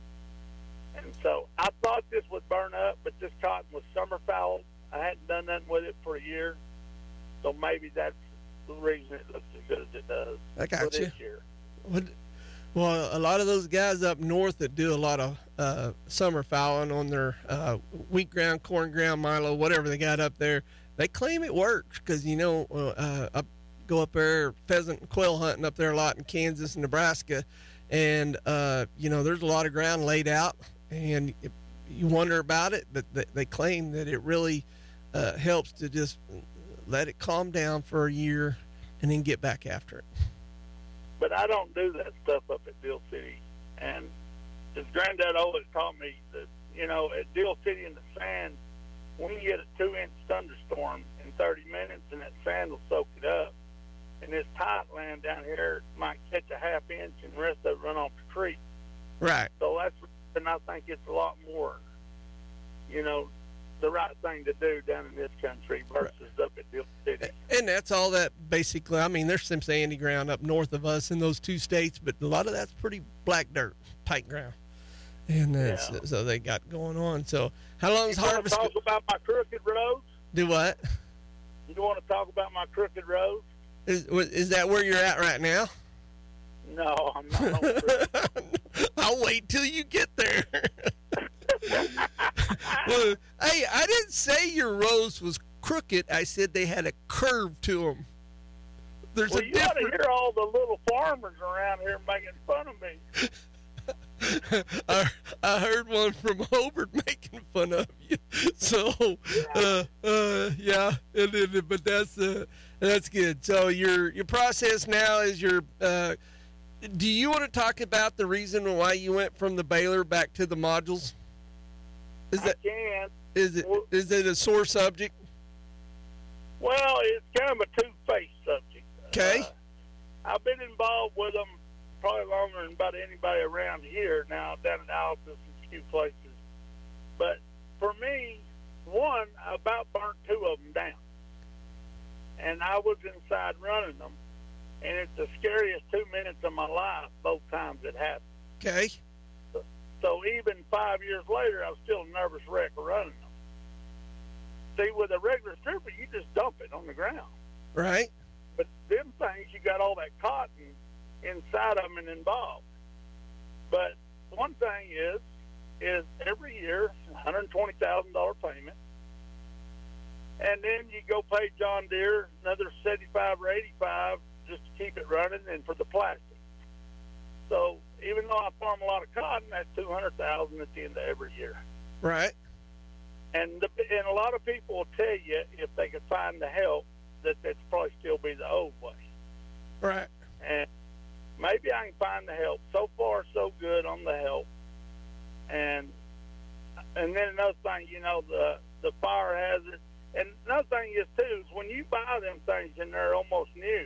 [SPEAKER 17] And so I thought this would burn up, but this cotton was summer fouled. I hadn't done nothing with it for a year. So maybe that's the reason it looks as good as it does.
[SPEAKER 2] I got you.
[SPEAKER 17] This year.
[SPEAKER 2] Well, a lot of those guys up north that do a lot of summer fouling on their wheat ground, corn ground, milo, whatever they got up there, they claim it works because, you know, I go up there pheasant and quail hunting up there a lot in Kansas and Nebraska, and, you know, there's a lot of ground laid out, and you wonder about it, but they claim that it really helps to just let it calm down for a year and then get back after it.
[SPEAKER 17] But I don't do that stuff up at Deal City. And his granddad always taught me that, you know, at Deal City in the sand, when you get a 2-inch thunderstorm in 30 minutes and that sand will soak it up, and this tight land down here might catch a 1/2 inch and the rest of it run off the creek.
[SPEAKER 2] Right.
[SPEAKER 17] So that's, and I think it's a lot more, you know, the right thing to do down in this country versus up at Deal City.
[SPEAKER 2] And that's all that basically, I mean, there's some sandy ground up north of us in those two states, but a lot of that's pretty black dirt, tight ground. And that's, so they got going on. So how long is harvest?
[SPEAKER 17] You want to talk about my crooked roads?
[SPEAKER 2] Do what?
[SPEAKER 17] You want to talk about my crooked roads?
[SPEAKER 2] Is that where you're at right now?
[SPEAKER 17] No, I'm not.
[SPEAKER 2] I'll wait till you get there. Well, hey, I didn't say your rows was crooked. I said they had a curve to them. There's
[SPEAKER 17] well,
[SPEAKER 2] a
[SPEAKER 17] you ought to hear all the little farmers around here making fun of me.
[SPEAKER 2] I heard one from Hobart making fun of you. So, yeah, but that's good. So your process now is do you want to talk about the reason why you went from the baler back to the modules?
[SPEAKER 17] I can.
[SPEAKER 2] Is it a sore subject?
[SPEAKER 17] Well, it's kind of a two-faced subject.
[SPEAKER 2] Okay.
[SPEAKER 17] I've been involved with them probably longer than about anybody around here now, down in Altus and a few places. But for me, one, I about burnt two of them down. And I was inside running them. And it's the scariest 2 minutes of my life both times it happened.
[SPEAKER 2] Okay.
[SPEAKER 17] So even 5 years later, I was still a nervous wreck running them. See, with a regular stripper, you just dump it on the ground.
[SPEAKER 2] Right.
[SPEAKER 17] But them things, you got all that cotton inside of them and involved. But one thing is every year, $120,000 payment. And then you go pay John Deere another $75 or $85 just to keep it running and for the plastic. So even though I farm a lot of cotton, that's $200,000 at the end of every year.
[SPEAKER 2] Right.
[SPEAKER 17] And a lot of people will tell you if they could find the help that that'd probably still be the old way.
[SPEAKER 2] Right.
[SPEAKER 17] And maybe I can find the help. So far, so good on the help. And then another thing, the fire hazard. And another thing is too is when you buy them things and they're almost new,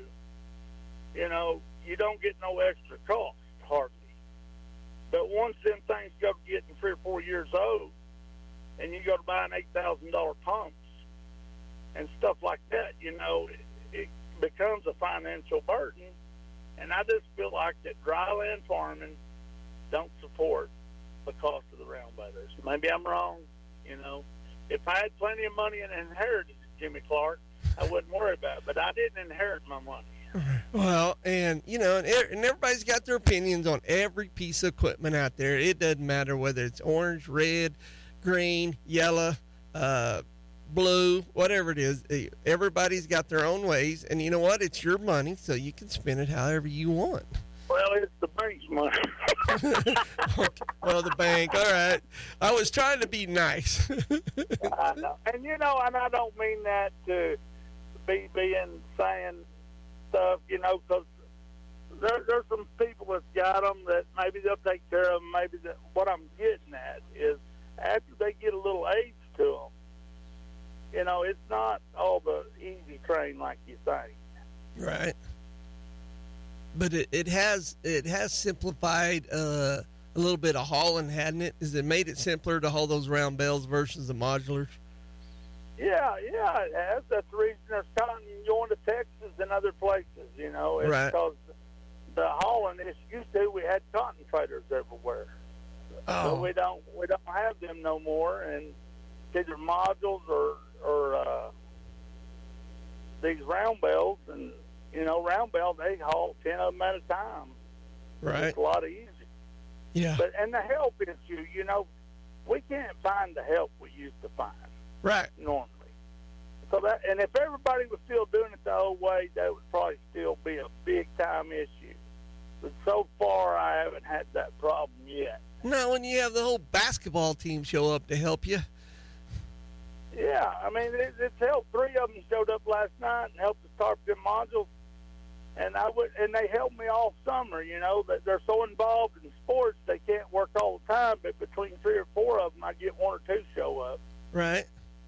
[SPEAKER 17] you don't get no extra cost hardly. But once them things go to getting 3 or 4 years old, and you go to buying $8,000 pumps and stuff like that, it becomes a financial burden. And I just feel like that dryland farming don't support the cost of the round baiters. Maybe I'm wrong, If I had plenty of money and inherited Jimmy Clark, I wouldn't worry about it. But I didn't inherit my money.
[SPEAKER 2] Well, and everybody's got their opinions on every piece of equipment out there. It doesn't matter whether it's orange, red, green, yellow, blue, whatever it is. Everybody's got their own ways, and you know what? It's your money, so you can spend it however you want.
[SPEAKER 17] Well, it's the bank's money.
[SPEAKER 2] Well, the bank. All right. I was trying to be nice.
[SPEAKER 17] I know. And, and I don't mean that to be saying stuff, because there's some people that's got them that maybe they'll take care of them. Maybe what I'm getting at is after they get a little age to them, it's not all the easy train like you think.
[SPEAKER 2] Right. But it has simplified a little bit of hauling, hadn't it? Has it made it simpler to haul those round bales versus the modulars?
[SPEAKER 17] Yeah, it has. That's the reason there's cotton going to Texas and other places, It's
[SPEAKER 2] right.
[SPEAKER 17] Because the hauling, used to, we had cotton traders everywhere.
[SPEAKER 2] Oh.
[SPEAKER 17] So we don't have them no more, and it's either modules or these round bales, and round bale, they haul 10 of them at a time.
[SPEAKER 2] Right.
[SPEAKER 17] It's a lot easier.
[SPEAKER 2] Yeah.
[SPEAKER 17] And the help issue, we can't find the help we used to find.
[SPEAKER 2] Right.
[SPEAKER 17] Normally. So and if everybody was still doing it the old way, that would probably still be a big time issue. But so far, I haven't had that problem yet.
[SPEAKER 2] No, when you have the whole basketball team show up to help you.
[SPEAKER 17] Yeah, I mean, it's helped. 3 of them showed up last night and helped us tarp them modules. And they helped me all summer, that they're so involved in sports, they can't work all the time, but between 3 or 4 of them, I get 1 or 2 show up.
[SPEAKER 2] Right.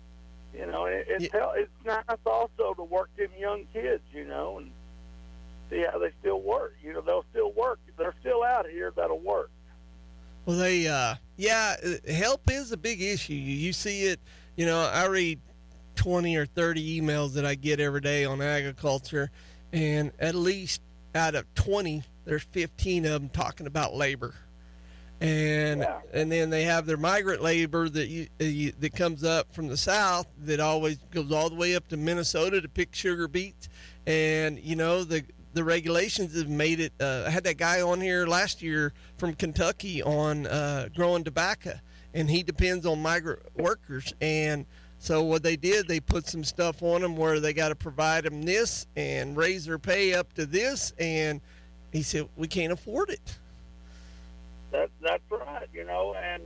[SPEAKER 17] It's nice also to work them young kids, and see how they still work. They'll still work. They're still out here that'll work.
[SPEAKER 2] Well, help is a big issue. You see it, I read 20 or 30 emails that I get every day on agriculture, and at least out of 20, there's 15 of them talking about labor. And then they have their migrant labor that comes up from the south that always goes all the way up to Minnesota to pick sugar beets. And, the regulations have made it. I had that guy on here last year from Kentucky on growing tobacco, and he depends on migrant workers. And so what they did, they put some stuff on them where they got to provide them this and raise their pay up to this. And he said, we can't afford it.
[SPEAKER 17] That's right, and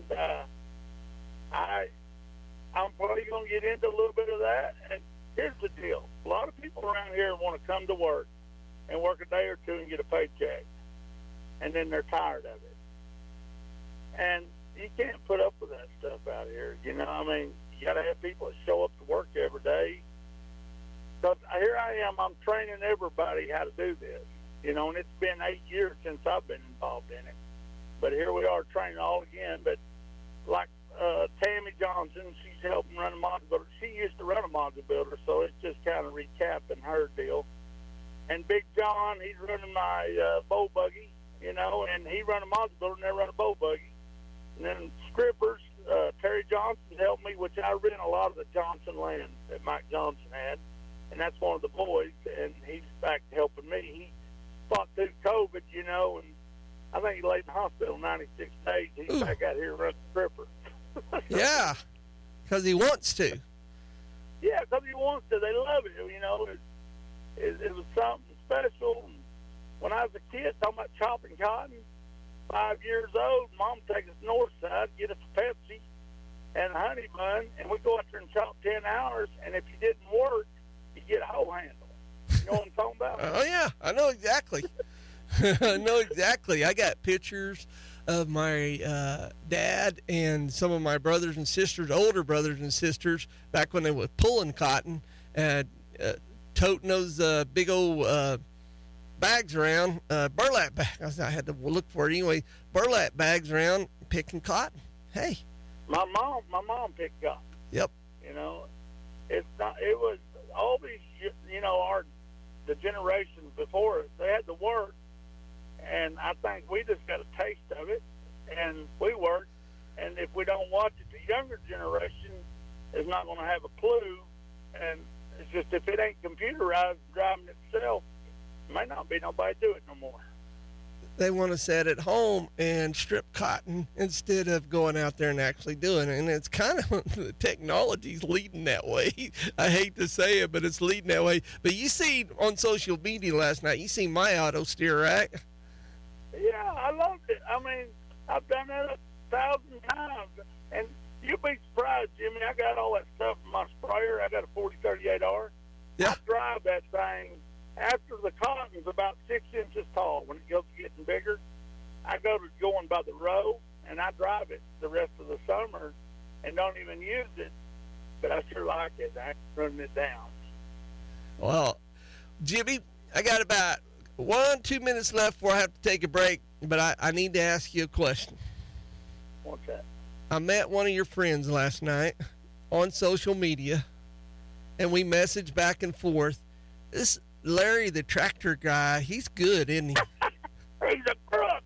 [SPEAKER 17] I'm probably going to get into a little bit of that. And here's the deal. A lot of people around here want to come to work and work a day or two and get a paycheck, and then they're tired of it. And you can't put up with that stuff out here, you got to have people that show up to work every day. So here I am, I'm training everybody how to do this, and it's been 8 years since I've been involved in it. But here we are training all again. But like Tammy Johnson. She's helping run a module builder. She used to run a module builder, so it's just kind of recapping her deal. And Big John, he's running my bow buggy, and he run a module builder and they run a bow buggy. And then Strippers, Terry Johnson helped me, which I rent a lot of the Johnson land that Mike Johnson had, and that's one of the boys, and he's back helping me. He fought through COVID, and I think he laid in the hospital 96 days. He's back out here running Stripper.
[SPEAKER 2] Yeah, because he wants to.
[SPEAKER 17] Yeah, because he wants to. They love it, It was something special. And when I was a kid, talking about chopping cotton, 5 years old, Mom would take us north side, get us a Pepsi and a honey bun, and we'd go out there and chop 10 hours, and if you didn't work, you get a hoe handle. You know what I'm talking about?
[SPEAKER 2] Oh, yeah, I know exactly. I know exactly. I got pictures of my dad and some of my brothers and sisters, older brothers and sisters, back when they were pulling cotton, toting those big old bags around, burlap bags. I had to look for it anyway. Burlap bags around picking cotton. Hey,
[SPEAKER 17] my mom picked cotton.
[SPEAKER 2] Yep.
[SPEAKER 17] It's not. It was all these. The generations before us, they had to work, and I think we just got a taste of it, and we work. And if we don't watch it, the younger generation is not going to have a clue. And it's just, if it ain't computerized, driving itself, might not be nobody do it no more.
[SPEAKER 2] They want to sit at home and strip cotton instead of going out there and actually doing it. And it's kind of, the technology's leading that way. I hate to say it, but it's leading that way. But you see on social media last night, you see my auto steer, right?
[SPEAKER 17] Yeah, I loved it. I mean, I've done that 1,000 times. And you'll be surprised, Jimmy. I got all that stuff in my sprayer. I got a 4038R.
[SPEAKER 2] Yeah.
[SPEAKER 17] I drive that thing. After the cotton's about 6 inches tall, when it goes getting bigger, I go to going by the row, and I drive it the rest of the summer and don't even use it. But I sure like it. I'm running it down.
[SPEAKER 2] Well, Jimmy, I got about 1-2 minutes left before I have to take a break, but I need to ask you a question.
[SPEAKER 17] What's that?
[SPEAKER 2] I met one of your friends last night on social media, and we messaged back and forth. This Larry, the tractor guy, he's good, isn't he?
[SPEAKER 17] He's a crook.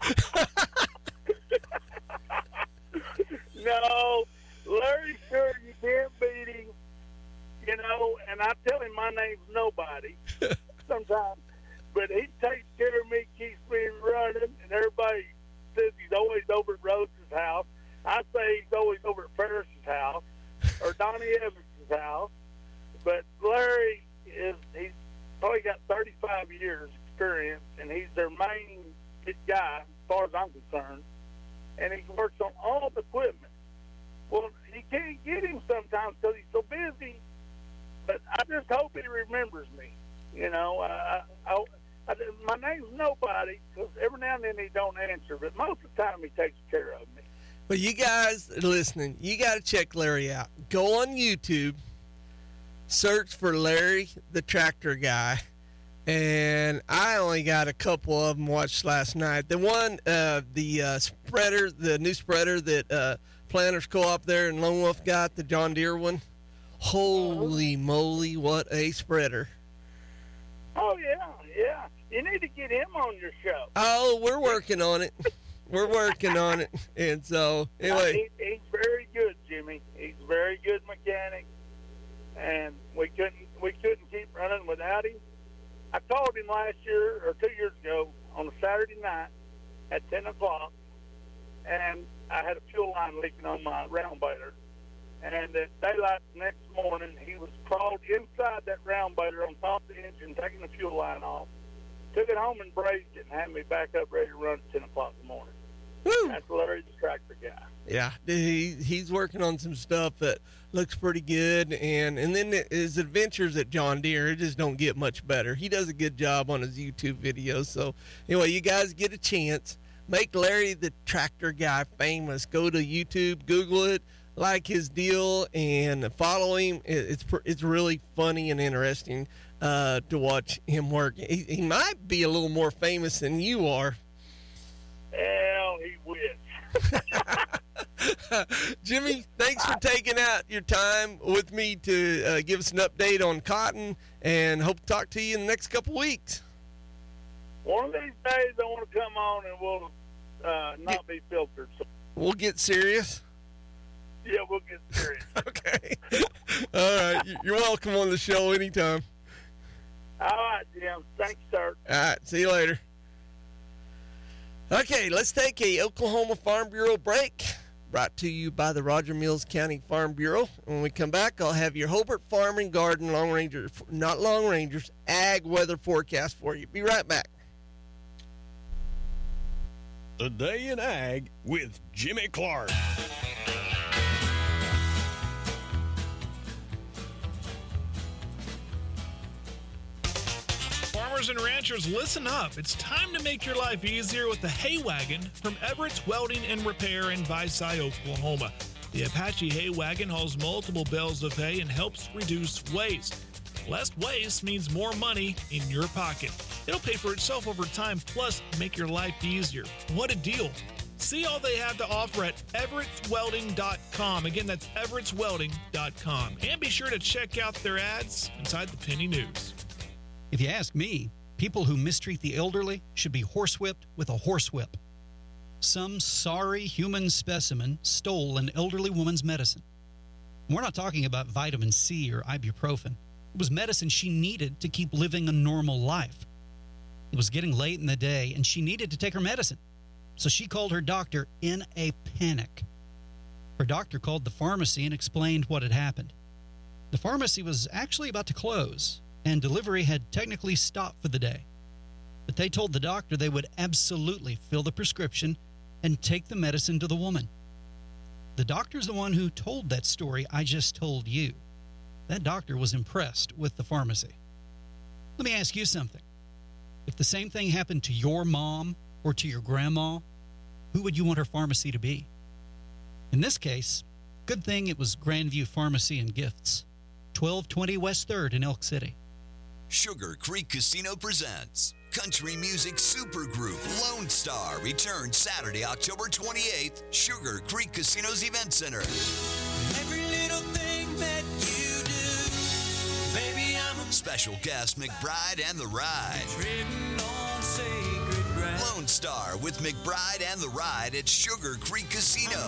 [SPEAKER 17] No, Larry, sure, you can't beat him. And I tell him my name's nobody sometimes. But he takes care of me, keeps me running, and everybody says he's always over at Rhodes' house. I say he's always over at Ferris's house or Donnie Evans' house. But Larry he's probably got 35 years experience, and he's their main guy as far as I'm concerned. And he works on all the equipment. Well, you can't get him sometimes because he's so busy, but I just hope he remembers me. My name's nobody, because every now and then he don't answer, but most of the time he takes care of me.
[SPEAKER 2] But you guys listening, you got to check Larry out. Go on YouTube, search for Larry, the tractor guy, and I only got a couple of them watched last night. The one, the spreader, the new spreader that Planters Co-op there in Lone Wolf got, the John Deere one. Holy moly, what a spreader.
[SPEAKER 17] Oh, yeah. You need to get him on your show.
[SPEAKER 2] Oh, we're working on it. We're working on it. And so, anyway.
[SPEAKER 17] He's very good, Jimmy. He's a very good mechanic. And we couldn't keep running without him. I called him last year or 2 years ago on a Saturday night at 10 o'clock, and I had a fuel line leaking on my round baler. And at daylight the next morning, he was crawled inside that round baler on top of the engine, taking the fuel line off, took it home and brazed it, and had me back up ready to run at 10 o'clock in the morning. Woo! That's Larry, the tractor guy.
[SPEAKER 2] Yeah, he's working on some stuff that looks pretty good, and then his adventures at John Deere, it just don't get much better. He does a good job on his YouTube videos. So anyway, you guys get a chance, make Larry the tractor guy famous. Go to YouTube, Google it, like his deal, and follow him. It's really funny and interesting to watch him work. He might be a little more famous than you are.
[SPEAKER 17] Hell, he wish.
[SPEAKER 2] Jimmy, thanks for taking out your time with me to give us an update on cotton, and hope to talk to you in the next couple weeks.
[SPEAKER 17] One of these days I want to come on and we'll not be filtered. So.
[SPEAKER 2] We'll get serious.
[SPEAKER 17] Yeah, we'll get serious.
[SPEAKER 2] Okay. All right. You're welcome on the show anytime.
[SPEAKER 17] All right, Jim. Thanks, sir.
[SPEAKER 2] All right. See you later. Okay, let's take a Oklahoma Farm Bureau break. Brought to you by the Roger Mills County Farm Bureau. When we come back, I'll have your Hobart Farm and Garden Long Rangers, not Long Rangers, ag weather forecast for you. Be right back.
[SPEAKER 3] Today in Ag with Jimmy Clark.
[SPEAKER 18] Farmers and ranchers, listen up. It's time to make your life easier with the Hay Wagon from Everett's Welding and Repair in Visay, Oklahoma. The Apache Hay Wagon hauls multiple bales of hay and helps reduce waste. Less waste means more money in your pocket. It'll pay for itself over time, plus make your life easier. What a deal. See all they have to offer at everettswelding.com. Again, that's everettswelding.com. And be sure to check out their ads inside the Penny News.
[SPEAKER 5] If you ask me, people who mistreat the elderly should be horsewhipped with a horsewhip. Some sorry human specimen stole an elderly woman's medicine. We're not talking about vitamin C or ibuprofen. It was medicine she needed to keep living a normal life. It was getting late in the day, and she needed to take her medicine. So she called her doctor in a panic. Her doctor called the pharmacy and explained what had happened. The pharmacy was actually about to close, and delivery had technically stopped for the day. But they told the doctor they would absolutely fill the prescription and take the medicine to the woman. The doctor's the one who told that story I just told you. That doctor was impressed with the pharmacy. Let me ask you something. If the same thing happened to your mom or to your grandma, who would you want her pharmacy to be? In this case, good thing it was Grandview Pharmacy and Gifts, 1220 West 3rd in Elk City.
[SPEAKER 19] Sugar Creek Casino presents country music supergroup Lone Star returns Saturday, October 28th, Sugar Creek Casino's Event Center. Every little thing that you do, baby, I'm a special guest McBride and the Ride. On sacred ground. Lone Star with McBride and the Ride at Sugar Creek Casino.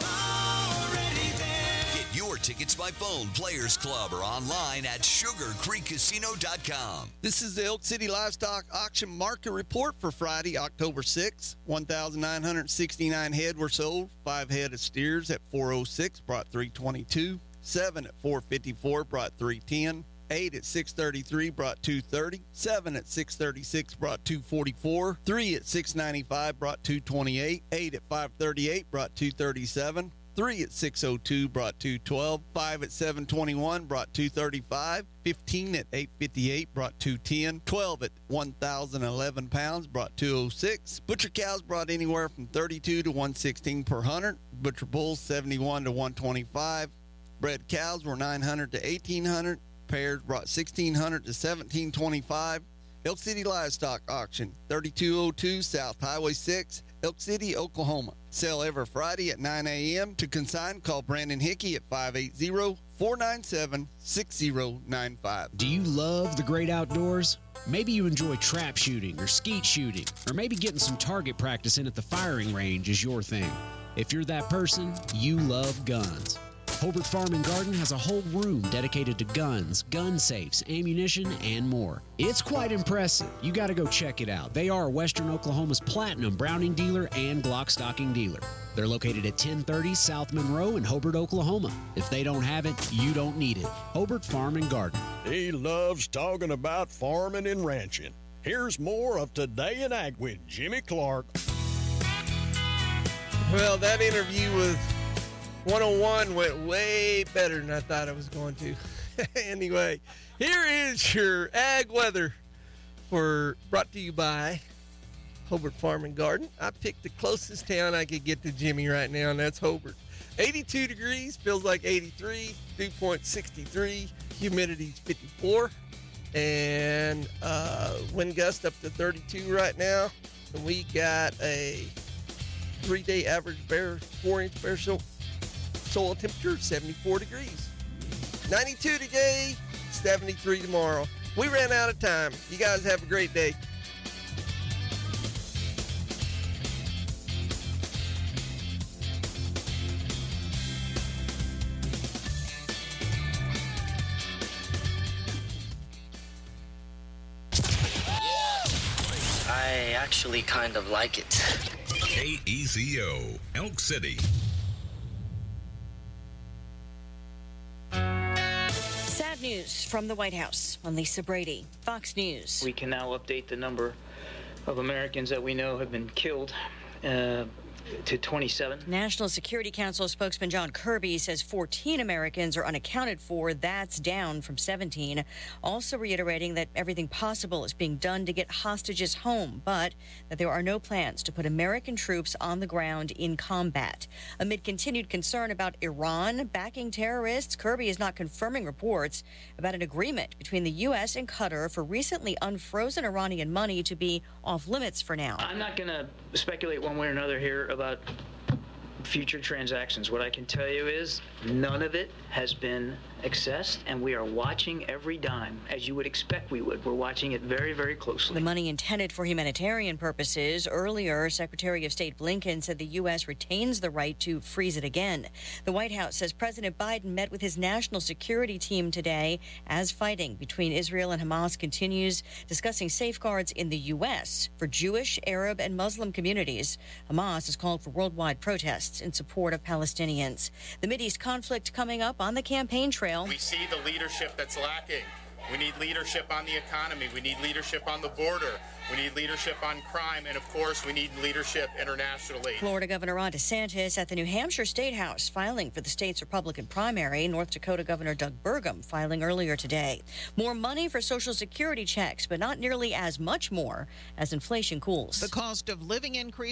[SPEAKER 19] Get your tickets by phone, Players Club, or online at sugarcreekcasino.com.
[SPEAKER 2] This is the Elk City Livestock Auction Market Report for Friday, October 6th. 1,969 head were sold. 5 head of steers at $406 brought $322. 7 at $454 brought $310. 8 at $633 brought $230. 7 at $636 brought $244. 3 at $695 brought $228. 8 at $538 brought $237. 3 at $602 brought $212. 5 at $721 brought $235. 15 at $858 brought $210. 12 at 1,011 pounds brought $206. Butcher cows brought anywhere from $32 to $116 per 100. Butcher bulls $71 to $125. Bred cows were $900 to $1,800. Pairs brought $1,600 to $1,725. Elk City Livestock Auction, 3202 South Highway 6, Elk City, Oklahoma. Sale every Friday at 9 a.m. To consign, call Brandon Hickey at 580-497-6095.
[SPEAKER 20] Do you love the great outdoors? Maybe you enjoy trap shooting or skeet shooting, or maybe getting some target practice in at the firing range is your thing. If you're that person, you love guns. Hobart Farm and Garden has a whole room dedicated to guns, gun safes, ammunition, and more. It's quite impressive. You got to go check it out. They are Western Oklahoma's platinum Browning dealer and Glock stocking dealer. They're located at 1030 South Monroe in Hobart, Oklahoma. If they don't have it, you don't need it. Hobart Farm and Garden.
[SPEAKER 3] He loves talking about farming and ranching. Here's more of Today in Ag with Jimmy Clark.
[SPEAKER 2] Well, that interview with 101 went way better than I thought it was going to. Anyway, here is your ag weather brought to you by Hobart Farm and Garden. I picked the closest town I could get to Jimmy right now, and that's Hobart. 82 degrees, feels like 83, dew point 63, humidity's 54, and wind gust up to 32 right now. And we got a 3-day average 4-inch bear soil temperature 74 degrees. 92 today, 73 tomorrow. We ran out of time. You guys have a great day.
[SPEAKER 21] I actually kind of like it.
[SPEAKER 22] KEZO, Elk City.
[SPEAKER 23] Sad news from the White House. I'm Lisa Brady, Fox News.
[SPEAKER 24] We can now update the number of Americans that we know have been killed to 27.
[SPEAKER 23] National Security Council spokesman John Kirby says 14 Americans are unaccounted for. That's down from 17. Also reiterating that everything possible is being done to get hostages home, but that there are no plans to put American troops on the ground in combat. Amid continued concern about Iran backing terrorists, Kirby is not confirming reports about an agreement between the U.S. and Qatar for recently unfrozen Iranian money to be off limits for now.
[SPEAKER 24] I'm not going to speculate one way or another here about future transactions. What I can tell you is none of it has been accessed, and we are watching every dime, as you would expect we would. We're watching it very, very closely.
[SPEAKER 23] The money intended for humanitarian purposes. Earlier, Secretary of State Blinken said the U.S. retains the right to freeze it again. The White House says President Biden met with his national security team today as fighting between Israel and Hamas continues, discussing safeguards in the U.S. for Jewish, Arab, and Muslim communities. Hamas has called for worldwide protests in support of Palestinians. The Mideast conflict coming up on the campaign trail.
[SPEAKER 25] We see the leadership that's lacking. We need leadership on the economy. We need leadership on the border. We need leadership on crime. And, of course, we need leadership internationally.
[SPEAKER 23] Florida Governor Ron DeSantis at the New Hampshire State House filing for the state's Republican primary. North Dakota Governor Doug Burgum filing earlier today. More money for Social Security checks, but not nearly as much more as inflation cools.
[SPEAKER 26] The cost of living increase